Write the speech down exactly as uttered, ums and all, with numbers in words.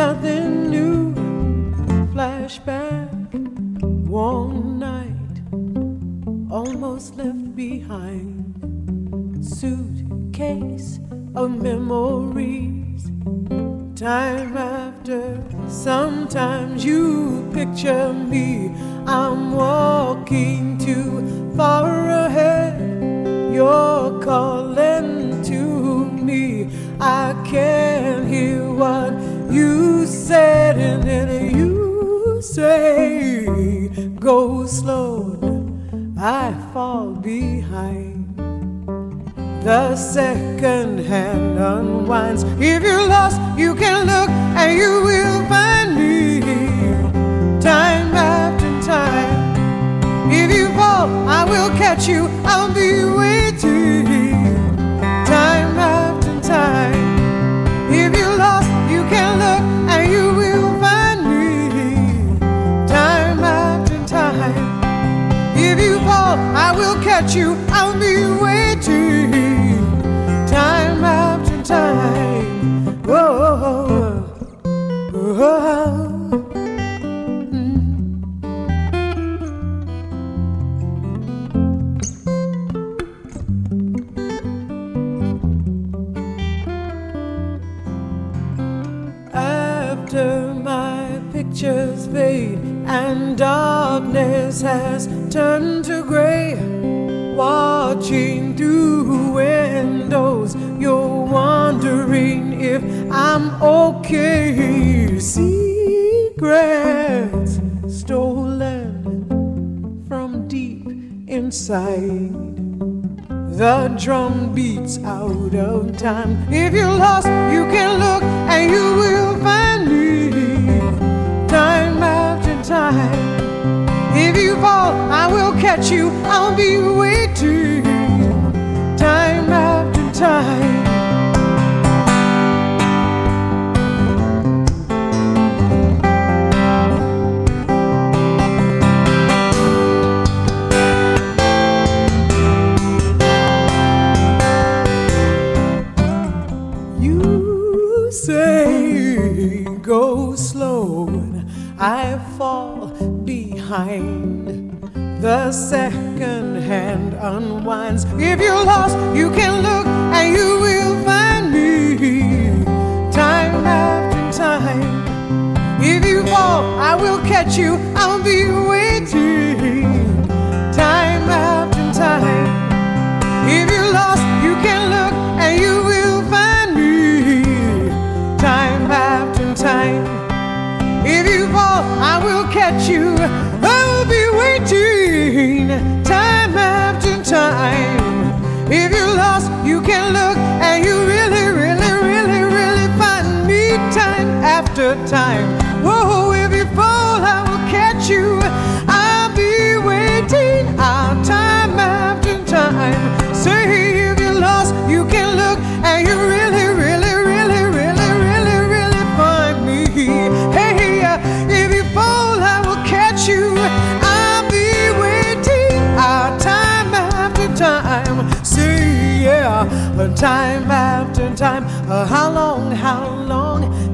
nothing new. Flashback, one night, almost left behind. Suitcase of memories. Time after, sometimes you picture me. I'm walking too far ahead. You're calling to me. I can't hear what you said, and then you say, go slow, I fall behind. The second hand unwinds. If you're lost, you can look and you will find me. Time after time. If you fall, I will catch you. I'll be waiting. Time after time. If you're lost, you can look and you will find me. Time after time. If you fall, I will catch you. I'll be waiting. Time after time. Whoa, whoa. After my pictures fade and darkness has turned to gray, watching through windows, you're wondering if I'm okay. Secrets stolen from deep inside. The drum beats out of time. If you're lost, you can look and you will find me. Time after time. If you fall, I will catch you. I'll be waiting. Time after time. You say go slow, I fall behind. The second hand unwinds. If you're lost, you can look and you will find me. Time after time. If you fall, I will catch you. I'll be waiting. Time after time. If you're lost, you can look and you will find me. Time after time. If you fall, I will catch you. I'll be waiting. Time after time. If you're lost, you can look and you really, really, really, really find me. Time after time. Whoa, if you fall, I will catch you. I'll be waiting. Out time after time. Say if you're lost, you can look and you really, really, really, really, really, really find me. Hey, if you fall, I will catch you. I'll be waiting. Out time after time. See, yeah, time after time. Uh, how long, how long